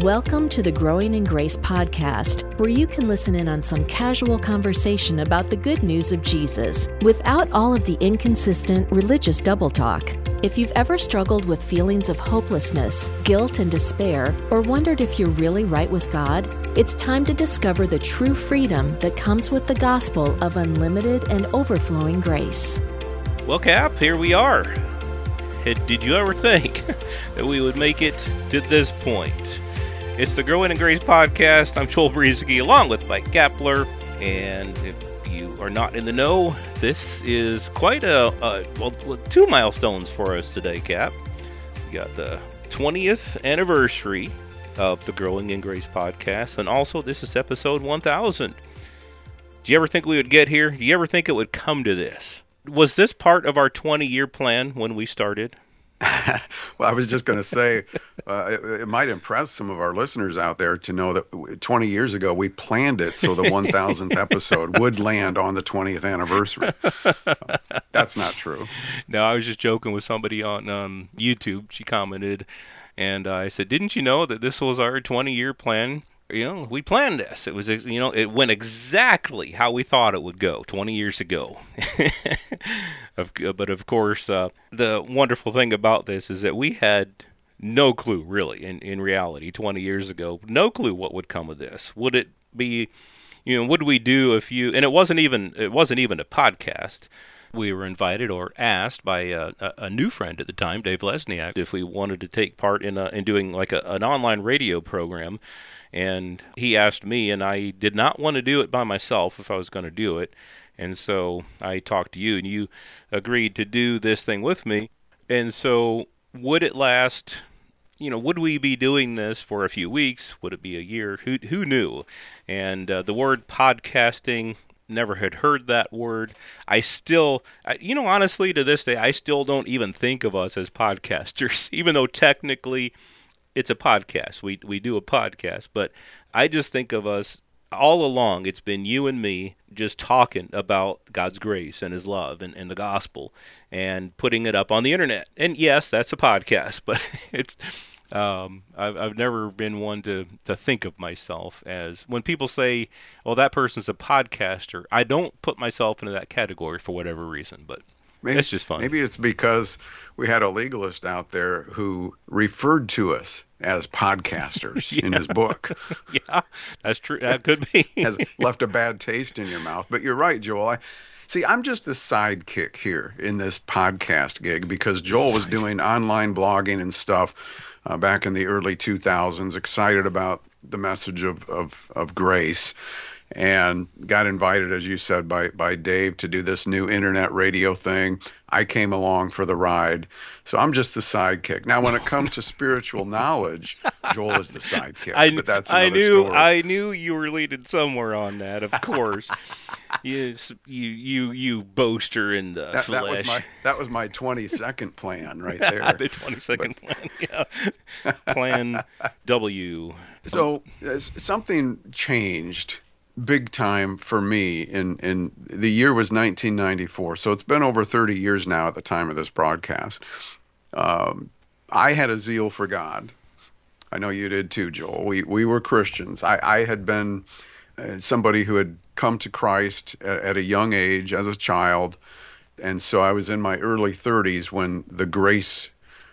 Welcome to the Growing in Grace podcast, where you can listen in on some casual conversation about the good news of Jesus without all of the inconsistent religious double talk. If you've ever struggled with feelings of hopelessness, guilt, and despair, or wondered if you're really right with God, it's time to discover the true freedom that comes with the gospel of unlimited and overflowing grace. Well, Cap, here we are. Did you ever think that we would make it to this point? It's the Growing in Grace podcast. I'm Joel Brizicki, along with Mike Kapler. And if you are not in the know, this is quite two milestones for us today, Cap. We got the 20th anniversary of the Growing in Grace podcast, and also this is episode 1000. Do you ever think we would get here? Do you ever think it would come to this? Was this part of our 20-year plan when we started? Well, I was just going to say, it might impress some of our listeners out there to know that 20 years ago, we planned it so the 1000th episode would land on the 20th anniversary. That's not true. No, I was just joking with somebody on YouTube. She commented, and I said, didn't you know that this was our 20-year plan? You know, we planned this. It was, it went exactly how we thought it would go 20 years ago. But of course, the wonderful thing about this is that we had no clue, really, in reality, 20 years ago, no clue what would come of this. Would it be, what do we do if you? And it wasn't even a podcast. We were invited or asked by a new friend at the time, Dave Lesniak, if we wanted to take part in doing like an online radio program. And he asked me, and I did not want to do it by myself if I was going to do it. And so I talked to you, and you agreed to do this thing with me. And so would it last, would we be doing this for a few weeks? Would it be a year? Who knew? And the word podcasting, never had heard that word. I still, honestly, to this day, I still don't even think of us as podcasters, even though technically it's a podcast. We do a podcast, but I just think of us all along. It's been you and me just talking about God's grace and His love and the gospel and putting it up on the internet. And yes, that's a podcast, but it's I've never been one to think of myself as, when people say, "Oh, that person's a podcaster," I don't put myself into that category for whatever reason, but. It's just fun. Maybe it's because we had a legalist out there who referred to us as podcasters in his book. Yeah, that's true. That could be. Has left a bad taste in your mouth. But you're right, Joel. I'm just the sidekick here in this podcast gig because Joel was doing online blogging and stuff back in the early 2000s, excited about the message of grace. And got invited, as you said, by Dave to do this new internet radio thing. I came along for the ride. So I'm just the sidekick. Now, when it comes to spiritual knowledge, Joel is the sidekick. But that's another story. I knew you were leading somewhere on that, of course. Yes, you boaster in the flesh. That was my 20-second plan right there. The 20-second plan, yeah. Plan W. So something changed big time for me in the year was 1994, so it's been over 30 years now at the time of this broadcast. I had a zeal for God. I know you did too, Joel. We were Christians. I had been somebody who had come to Christ at a young age as a child, and so I was in my early 30s when the grace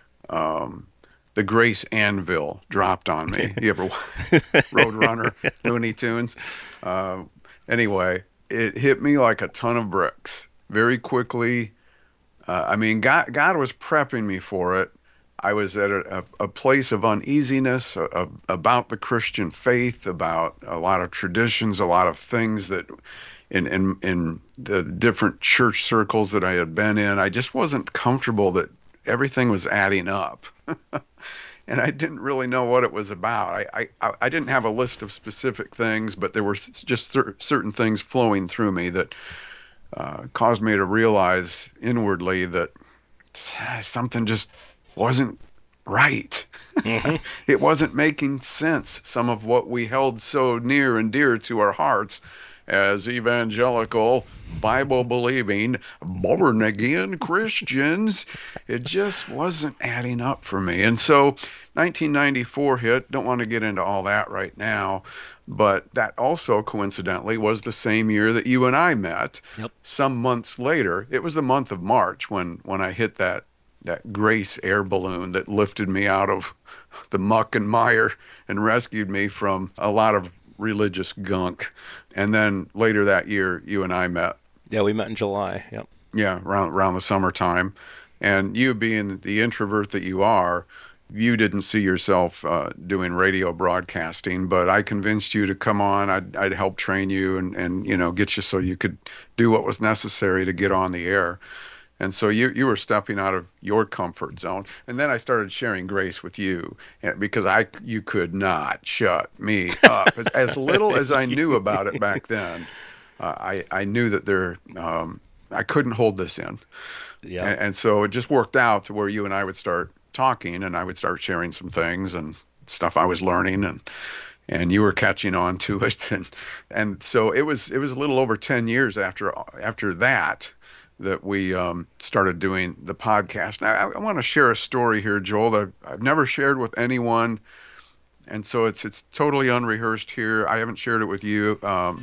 anvil dropped on me. You ever Roadrunner, Looney Tunes? Anyway, it hit me like a ton of bricks very quickly. God was prepping me for it. I was at a place of uneasiness about the Christian faith, about a lot of traditions, a lot of things that in the different church circles that I had been in, I just wasn't comfortable that everything was adding up. And I didn't really know what it was about. I didn't have a list of specific things, but there were just certain things flowing through me that caused me to realize inwardly that something just wasn't right. Mm-hmm. It wasn't making sense, some of what we held so near and dear to our hearts as evangelical, Bible-believing, born-again Christians. It just wasn't adding up for me. And so 1994 hit. Don't want to get into all that right now, but that also coincidentally was the same year that you and I met. Yep. Some months later. It was the month of March when I hit that Grace air balloon that lifted me out of the muck and mire and rescued me from a lot of religious gunk. And then later that year, you and I met. Yeah, we met in July. Yep. Yeah, around the summertime. And you being the introvert that you are, you didn't see yourself doing radio broadcasting, but I convinced you to come on. I'd help train you and get you so you could do what was necessary to get on the air. And so you were stepping out of your comfort zone. And then I started sharing grace with you because you could not shut me up. As little as I knew about it back then, I knew that I couldn't hold this in. Yeah. And so it just worked out to where you and I would start talking, and I would start sharing some things and stuff I was learning, and you were catching on to it. And so it was a little over 10 years after that we started doing the podcast. Now, I want to share a story here, Joel, that I've never shared with anyone, and so it's totally unrehearsed here. I haven't shared it with you.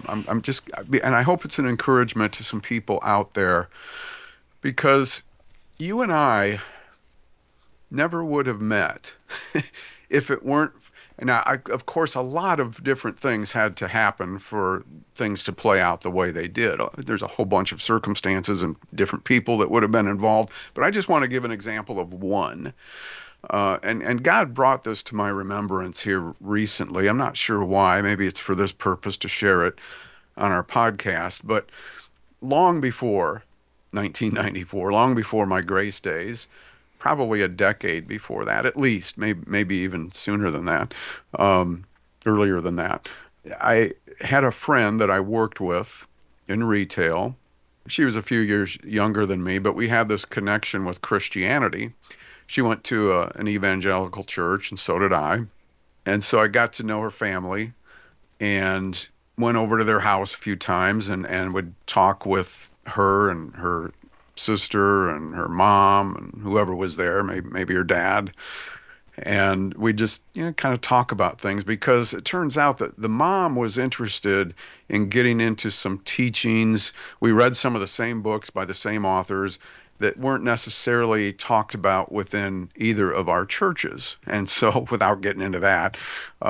And I hope it's an encouragement to some people out there, because you and I never would have met if it weren't. And of course, a lot of different things had to happen for things to play out the way they did. There's a whole bunch of circumstances and different people that would have been involved. But I just want to give an example of one. And God brought this to my remembrance here recently. I'm not sure why. Maybe it's for this purpose to share it on our podcast. But long before 1994, long before my grace days, probably a decade before that, at least, maybe even sooner than that, earlier than that, I had a friend that I worked with in retail. She was a few years younger than me, but we had this connection with Christianity. She went to an evangelical church, and so did I. And so I got to know her family and went over to their house a few times and would talk with her and her sister and her mom and whoever was there, maybe her dad. And we just kind of talk about things, because it turns out that the mom was interested in getting into some teachings. We read some of the same books by the same authors that weren't necessarily talked about within either of our churches. And so, without getting into that,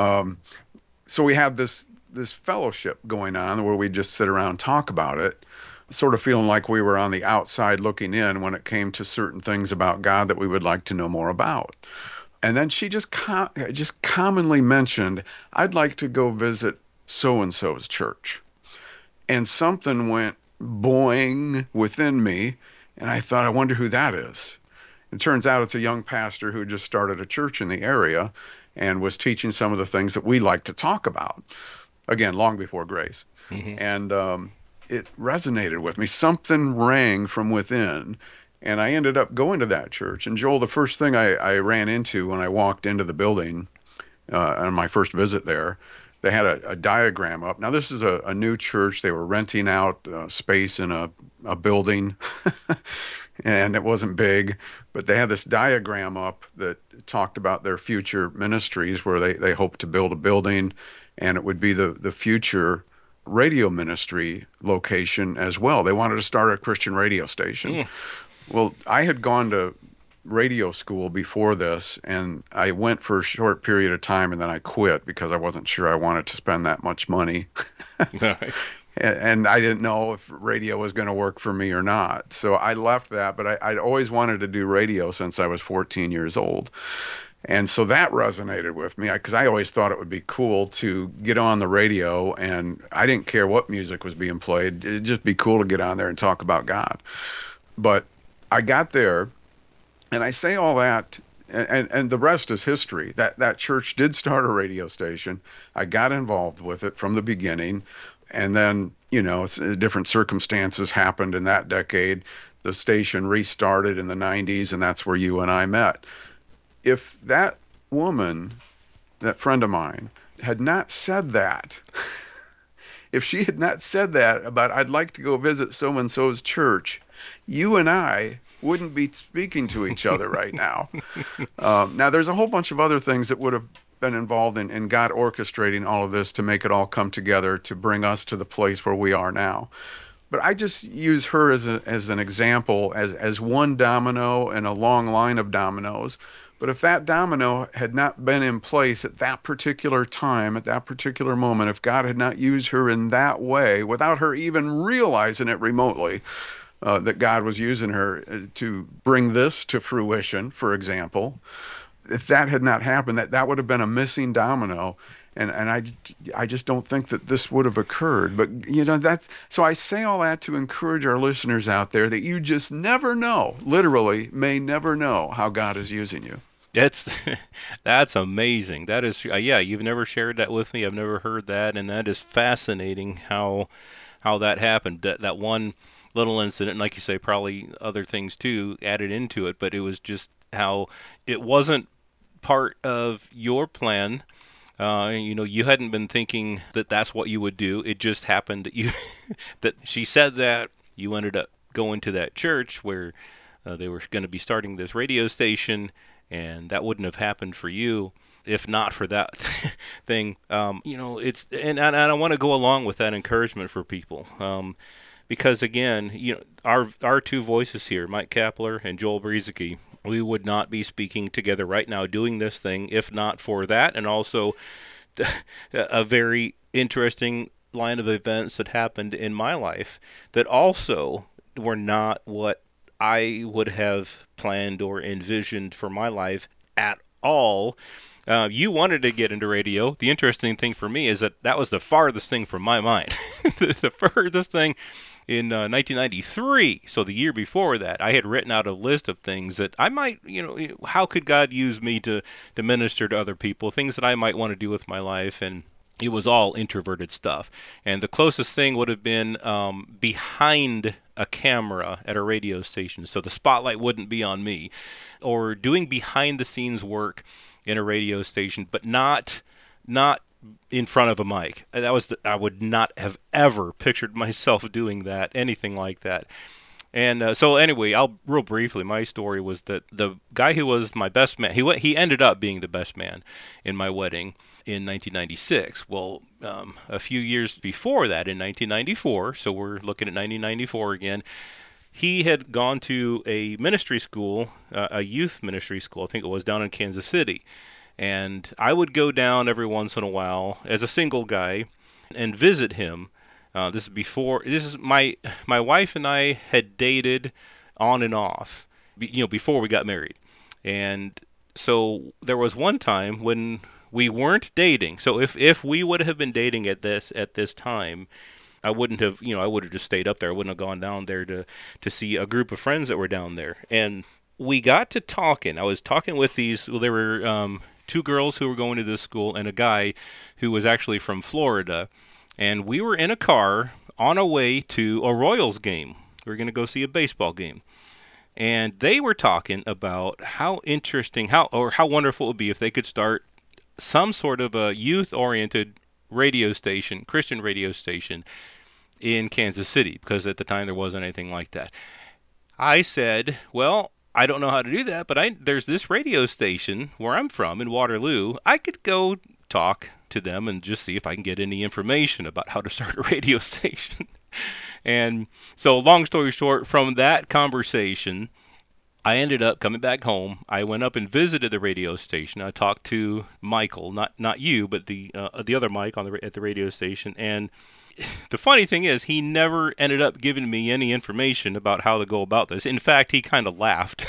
so we have this fellowship going on where we just sit around and talk about it, sort of feeling like we were on the outside looking in when it came to certain things about God that we would like to know more about. And then she just commonly mentioned, I'd like to go visit so-and-so's church. And something went boing within me, and I thought, I wonder who that is. It turns out it's a young pastor who just started a church in the area and was teaching some of the things that we like to talk about. Again, long before grace. Mm-hmm. And it resonated with me. Something rang from within, and I ended up going to that church. And Joel, the first thing I ran into when I walked into the building on my first visit there, they had a diagram up. Now, this is a new church. They were renting out space in a building, and it wasn't big, but they had this diagram up that talked about their future ministries, where they hope to build a building, and it would be the future radio ministry location as well. They wanted to start a Christian radio station. Mm. Well, I had gone to radio school before this, and I went for a short period of time, and then I quit because I wasn't sure I wanted to spend that much money. Right. And I didn't know if radio was going to work for me or not. So I left that, but I'd always wanted to do radio since I was 14 years old. And so that resonated with me, because I always thought it would be cool to get on the radio, and I didn't care what music was being played. It'd just be cool to get on there and talk about God. But I got there, and I say all that, and the rest is history. That church did start a radio station. I got involved with it from the beginning, and then, different circumstances happened in that decade. The station restarted in the 90s, and that's where you and I met. If that woman, that friend of mine, had not said that, if she had not said that about, I'd like to go visit so-and-so's church, you and I wouldn't be speaking to each other right now. Now, there's a whole bunch of other things that would have been involved in God orchestrating all of this to make it all come together to bring us to the place where we are now. But I just use her as an example, as one domino in a long line of dominoes. But if that domino had not been in place at that particular time, at that particular moment, if God had not used her in that way, without her even realizing it remotely, that God was using her to bring this to fruition, for example, if that had not happened, that would have been a missing domino. And I just don't think that this would have occurred. But, so I say all that to encourage our listeners out there that you just never know, literally may never know how God is using you. That's amazing. That is, you've never shared that with me. I've never heard that. And that is fascinating how that happened. That one little incident, and like you say, probably other things too added into it, but it was just how it wasn't part of your plan. You hadn't been thinking that that's what you would do. It just happened that that she said that. You ended up going to that church where they were going to be starting this radio station, and that wouldn't have happened for you if not for that thing. It's and I want to go along with that encouragement for people. Because again, our two voices here, Mike Kapler and Joel Brizicki, we would not be speaking together right now doing this thing if not for that, and also a very interesting line of events that happened in my life that also were not what I would have planned or envisioned for my life at all. You wanted to get into radio. The interesting thing for me is that was the farthest thing from my mind. The furthest thing in 1993, so the year before that, I had written out a list of things that I might, how could God use me to minister to other people, things that I might want to do with my life, and it was all introverted stuff. And the closest thing would have been behind a camera at a radio station, so the spotlight wouldn't be on me, or doing behind-the-scenes work in a radio station, but not in front of a mic. I would not have ever pictured myself doing that, anything like that. And so anyway, real briefly, my story was that the guy who was my best man, he ended up being the best man in my wedding in 1996. Well, a few years before that, in 1994, so we're looking at 1994 again, he had gone to a ministry school, a youth ministry school, I think it was, down in Kansas City. And I would go down every once in a while as a single guy and visit him. This is my wife and I had dated on and off, before we got married. And so there was one time when we weren't dating. So if we would have been dating at this time, I wouldn't have, I would have just stayed up there. I wouldn't have gone down there to see a group of friends that were down there. And we got to talking. I was talking with there were two girls who were going to this school and a guy who was actually from Florida. And we were in a car on our way to a Royals game. We were going to go see a baseball game. And they were talking about how interesting, how wonderful it would be if they could start some sort of a youth-oriented radio station, Christian radio station in Kansas City, because at the time there wasn't anything like that. I said, well, I don't know how to do that, but there's this radio station where I'm from in Waterloo. I could go talk to them and just see if I can get any information about how to start a radio station. And so long story short, from that conversation, I ended up coming back home. I went up and visited the radio station. I talked to Michael, not you, but the other Mike at the radio station. And the funny thing is, he never ended up giving me any information about how to go about this. In fact, he kind of laughed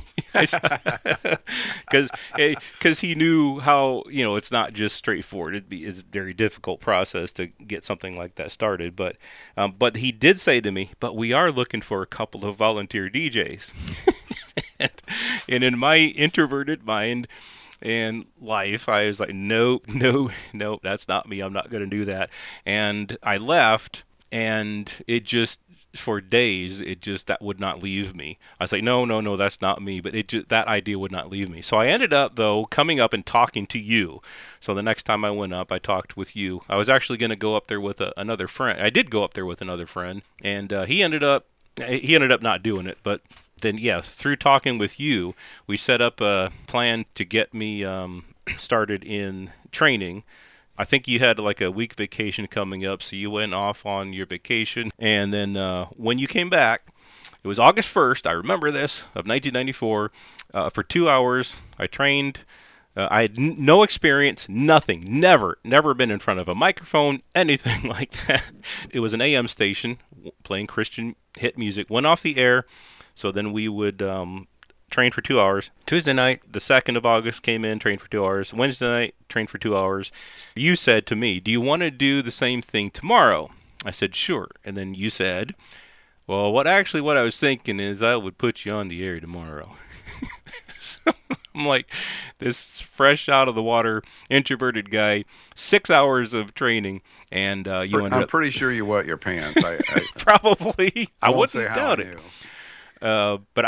because he knew how, it's not just straightforward. It's a very difficult process to get something like that started. But he did say to me, but we are looking for a couple of volunteer DJs. And in my introverted mind and life, I was like, nope, that's not me. I'm not going to do that. And I left, and it just for days, that would not leave me. I say, no, that's not me. But that idea would not leave me. So I ended up, though, coming up and talking to you. So the next time I went up, I talked with you. I was actually going to go up there with another friend. I did go up there with another friend, and he ended up not doing it. But then, yes, through talking with you, we set up a plan to get me started in training. I think you had like a week vacation coming up, so you went off on your vacation. And then when you came back, it was August 1st, I remember this, of 1994. For 2 hours, I trained. I had no experience, nothing, never been in front of a microphone, anything like that. It was an AM station playing Christian hit music, went off the air, so then we would train for 2 hours. Tuesday night, the 2nd of August, came in, trained for 2 hours. Wednesday night, trained for 2 hours. You said to me, do you want to do the same thing tomorrow? I said, sure. And then you said, well, what I was thinking is I would put you on the air tomorrow. So I'm like, this fresh out of the water, introverted guy, 6 hours of training, and you ended up... I'm pretty sure you wet your pants. I Probably. I won't wouldn't say how doubt I it. knew. But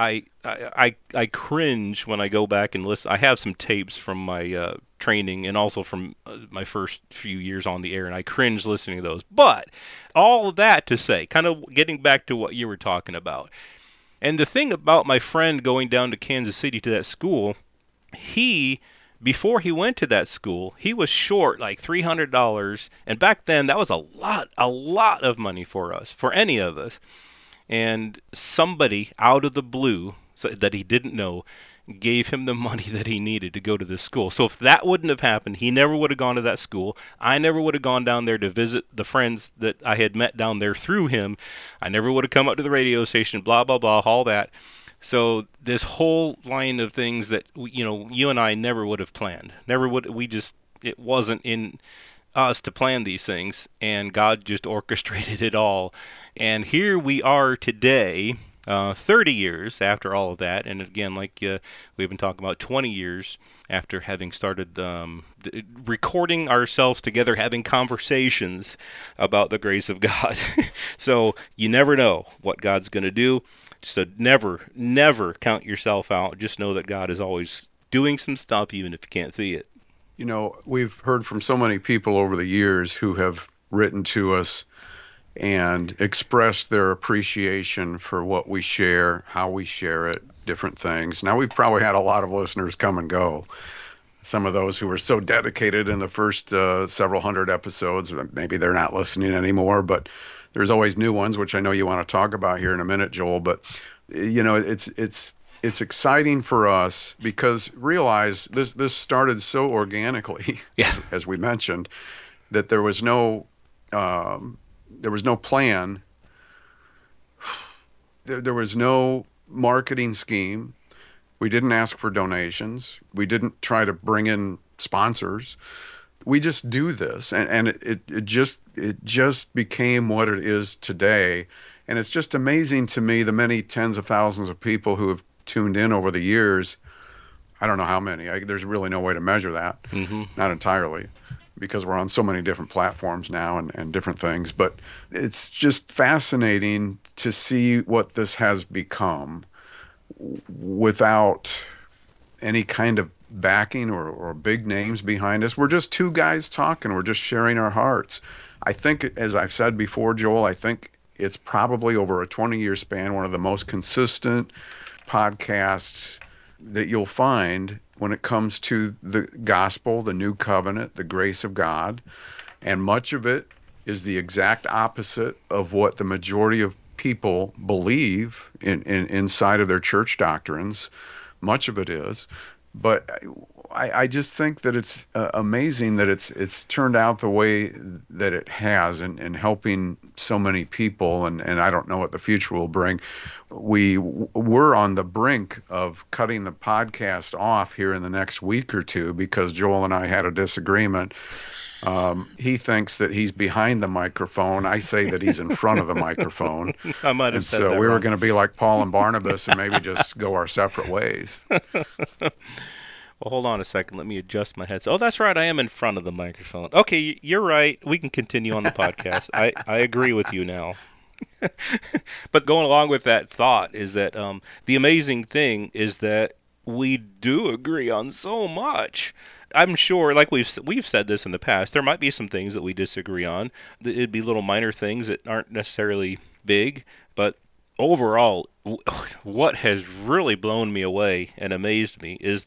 I cringe when I go back and listen. I have some tapes from my training and also from my first few years on the air, and I cringe listening to those. But all of that to say, kind of getting back to what you were talking about, and the thing about my friend going down to Kansas City to that school, before he went to that school, he was short like $300, and back then that was a lot of money for us, for any of us. And somebody out of the blue that he didn't know gave him the money that he needed to go to this school. So if that wouldn't have happened, he never would have gone to that school. I never would have gone down there to visit the friends that I had met down there through him. I never would have come up to the radio station, blah, blah, blah, all that. So this whole line of things that, you and I never would have planned. It wasn't in us to plan these things, and God just orchestrated it all. And here we are today, 30 years after all of that, and again, like we've been talking about, 20 years after having started recording ourselves together, having conversations about the grace of God. So you never know what God's going to do. So never count yourself out. Just know that God is always doing some stuff, even if you can't see it. We've heard from so many people over the years who have written to us and expressed their appreciation for what we share, how we share it, different things. Now, we've probably had a lot of listeners come and go. Some of those who were so dedicated in the first several hundred episodes, maybe they're not listening anymore, but there's always new ones, which I know you want to talk about here in a minute, Joel. But, it's exciting for us because realize this started so organically, as we mentioned, that there was no plan. There was no marketing scheme. We didn't ask for donations. We didn't try to bring in sponsors. We just do this, and it just became what it is today. And it's just amazing to me the many tens of thousands of people who have tuned in over the years. I don't know how many. There's really no way to measure that. Not entirely, because we're on so many different platforms now and different things. But it's just fascinating to see what this has become without any kind of backing or big names behind us. We're just two guys talking. We're just sharing our hearts. I think, as I've said before, Joel, I think it's probably over a 20-year span one of the most consistent podcasts that you'll find when it comes to the gospel, the new covenant, the grace of God. And much of it is the exact opposite of what the majority of people believe inside of their church doctrines. Much of it is. But I just think that it's amazing that it's turned out the way that it has in helping so many people, and I don't know what the future will bring. We were on the brink of cutting the podcast off here in the next week or two because Joel and I had a disagreement. He thinks that he's behind the microphone. I say that he's in front of the microphone. I might have said that. So we were wrong. going to be like Paul and Barnabas and maybe just go our separate ways. Well, hold on a second. Let me adjust my headset. Oh, that's right. I am in front of the microphone. Okay, you're right. We can continue on the podcast. I agree with you now. But going along with that thought is that the amazing thing is that we do agree on so much. I'm sure, like we've said this in the past, there might be some things that we disagree on. It'd be little minor things that aren't necessarily big, but overall, what has really blown me away and amazed me is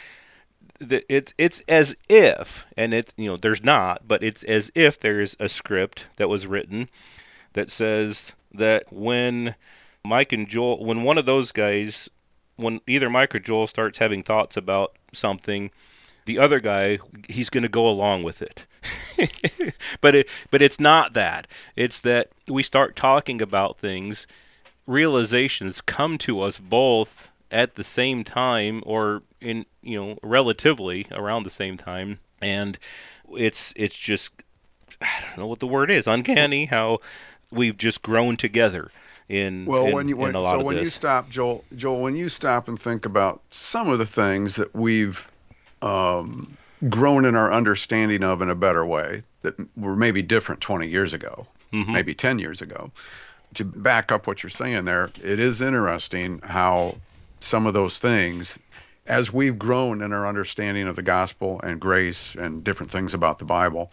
it's as if, and there's not, but it's as if there's a script that was written that says that when Mike and Joel, when one of those guys, when either Mike or Joel starts having thoughts about something, the other guy, he's going to go along with it. but it's not that. It's that we start talking about things, realizations come to us both at the same time, or in relatively around the same time, and it's just, I don't know what the word is, uncanny how we've just grown together in a lot of this. You stop, Joel, when you stop and think about some of the things that we've grown in our understanding of in a better way that were maybe different 20 years ago, maybe 10 years ago, to back up what you're saying there, it is interesting how some of those things, as we've grown in our understanding of the gospel and grace and different things about the Bible,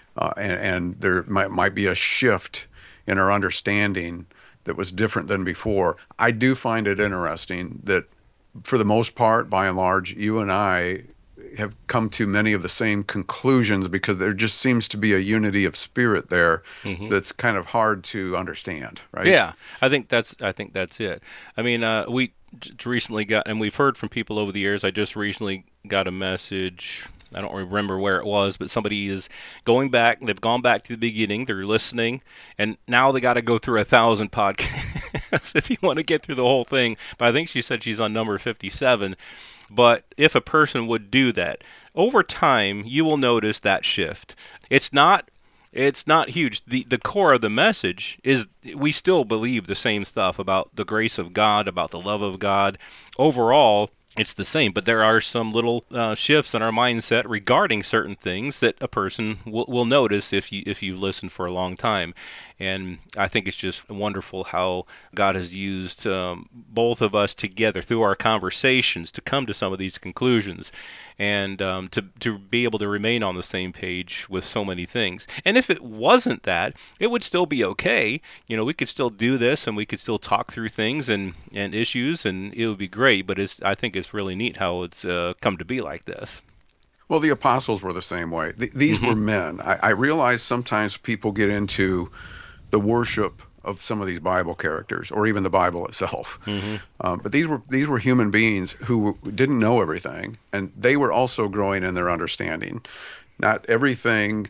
and there might be a shift in our understanding that was different than before. I do find it interesting that for the most part, by and large, you and I have come to many of the same conclusions, because there just seems to be a unity of spirit there that's kind of hard to understand, right? Yeah, I think that's it. I mean, we recently got, and we've heard from people over the years. I just recently got a message. I don't remember where it was, but somebody is going back. They've gone back to the beginning. They're listening, and now they got to go through 1,000 podcasts if you want to get through the whole thing. But I think she said she's on number 57. But if a person would do that, over time, you will notice that shift. It's not huge. The core of the message is we still believe the same stuff about the grace of God, about the love of God. Overall, it's the same, but there are some little shifts in our mindset regarding certain things that a person will notice if you listen for a long time. And I think it's just wonderful how God has used both of us together through our conversations to come to some of these conclusions, and to be able to remain on the same page with so many things. And if it wasn't that, it would still be okay. We could still do this, and we could still talk through things and issues, and it would be great. But I think it's really neat how it's come to be like this. Well, the apostles were the same way. These were men. I realize sometimes people get into the worship of some of these Bible characters, or even the Bible itself. But these were human beings who didn't know everything, and they were also growing in their understanding. Not everything.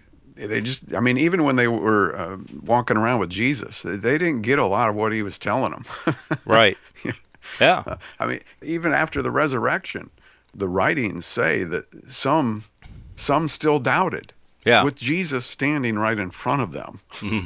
Even when they were walking around with Jesus, they didn't get a lot of what he was telling them. Right. Yeah. Even after the resurrection, the writings say that some still doubted. Yeah. With Jesus standing right in front of them.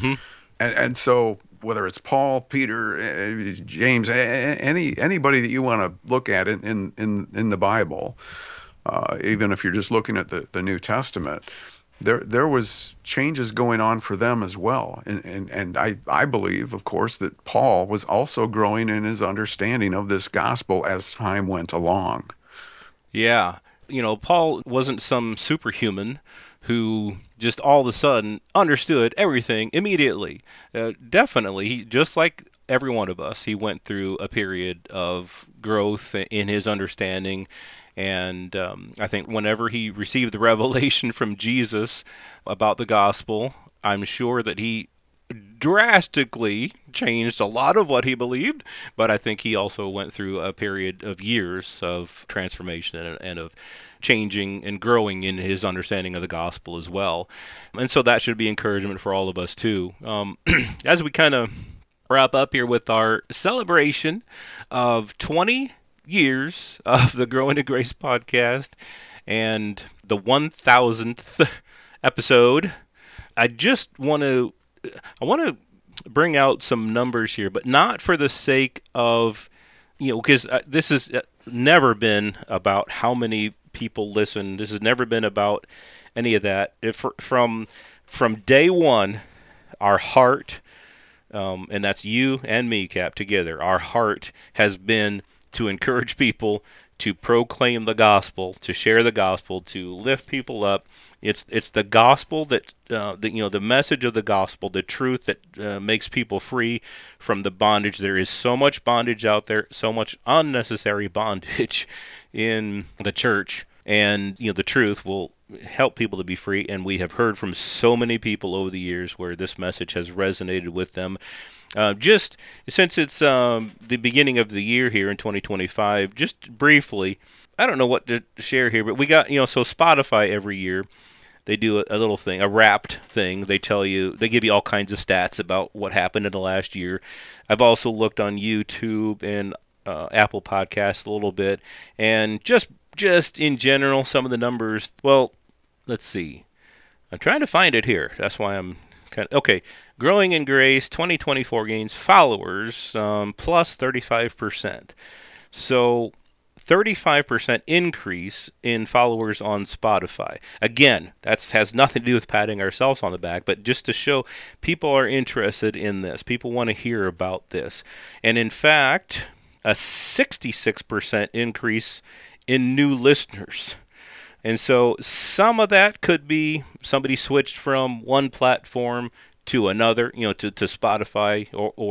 And so whether it's Paul, Peter, James, anybody that you want to look at in the Bible, even if you're just looking at the New Testament, there was changes going on for them as well. And I believe, of course, that Paul was also growing in his understanding of this gospel as time went along. Yeah. Paul wasn't some superhuman who just all of a sudden understood everything immediately. Definitely, he, just like every one of us, he went through a period of growth in his understanding. And I think whenever he received the revelation from Jesus about the gospel, I'm sure that he drastically changed a lot of what he believed, but I think he also went through a period of years of transformation and of changing and growing in his understanding of the gospel as well. And so that should be encouragement for all of us too. As we kind of wrap up here with our celebration of 20 years of the Growing in Grace podcast and the 1,000th episode, I want to bring out some numbers here, but not for the sake of, because this has never been about how many people listen. This has never been about any of that. From day one, our heart and that's you and me, Cap, together. Our heart has been to encourage people, to proclaim the gospel, to share the gospel, to lift people up. It's the gospel that the message of the gospel, the truth that makes people free from the bondage. There is so much bondage out there, so much unnecessary bondage in the church, and the truth will help people to be free. And we have heard from so many people over the years where this message has resonated with them. Just since it's the beginning of the year here in 2025, just briefly, I don't know what to share here, but we got, so Spotify every year, they do a little thing, a wrapped thing. They give you all kinds of stats about what happened in the last year. I've also looked on YouTube and Apple Podcasts a little bit, and just in general, some of the numbers, well, let's see. I'm trying to find it here. That's why I'm okay. Growing in Grace, 2024 gains followers plus 35%. So 35% increase in followers on Spotify. Again, that has nothing to do with patting ourselves on the back, but just to show people are interested in this. People want to hear about this. And in fact, a 66% increase in new listeners. And so some of that could be somebody switched from one platform to another, to Spotify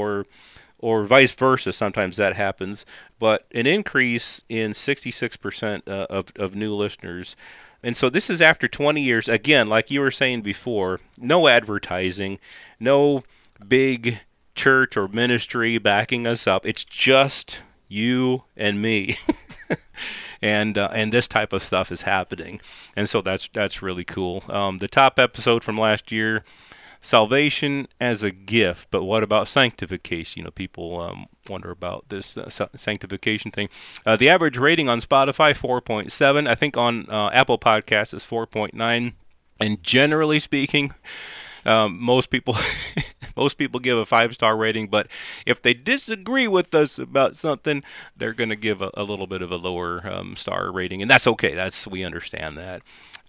or vice versa. Sometimes that happens. But an increase in 66% of new listeners. And so this is after 20 years. Again, like you were saying before, no advertising, no big church or ministry backing us up. It's just you and me. And this type of stuff is happening. And so that's really cool. The top episode from last year, salvation as a gift, but what about sanctification? People wonder about this sanctification thing. The average rating on Spotify, 4.7. I think on Apple Podcasts is 4.9. And generally speaking, most people give a 5-star rating, but if they disagree with us about something, they're going to give a little bit of a lower star rating, and that's okay. We understand that.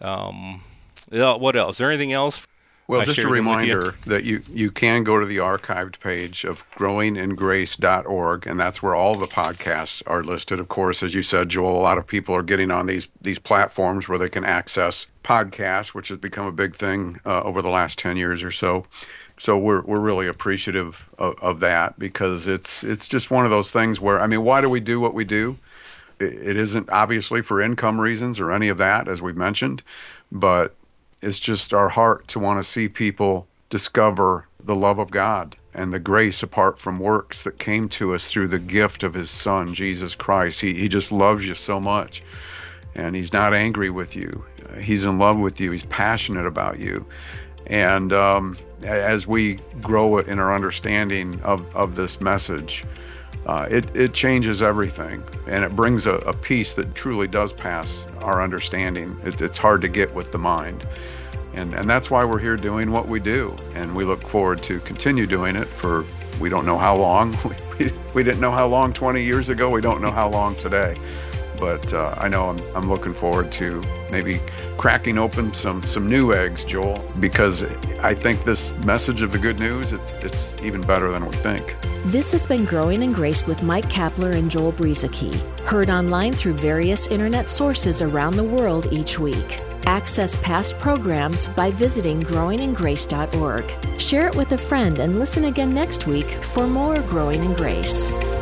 What else? Is there anything else? Well, just a reminder that you can go to the archived page of growingingrace.org, and that's where all the podcasts are listed. Of course, as you said, Joel, a lot of people are getting on these platforms where they can access podcasts, which has become a big thing over the last 10 years or so. So we're really appreciative of that, because it's just one of those things where, why do we do what we do? It isn't obviously for income reasons or any of that, as we've mentioned, but it's just our heart to want to see people discover the love of God and the grace apart from works that came to us through the gift of his Son, Jesus Christ. He just loves you so much, and he's not angry with you. He's in love with you. He's passionate about you. And as we grow in our understanding of this message, it changes everything, and it brings a peace that truly does pass our understanding. It's hard to get with the mind, and that's why we're here doing what we do, and we look forward to continue doing it for we don't know how long. We didn't know how long 20 years ago. We don't know how long today, but I know I'm looking forward to maybe cracking open some new eggs, Joel, because I think this message of the good news, it's even better than we think. This has been Growing in Grace with Mike Kapler and Joel Brueseke, heard online through various internet sources around the world each week. Access past programs by visiting growingingrace.org. Share it with a friend and listen again next week for more Growing in Grace.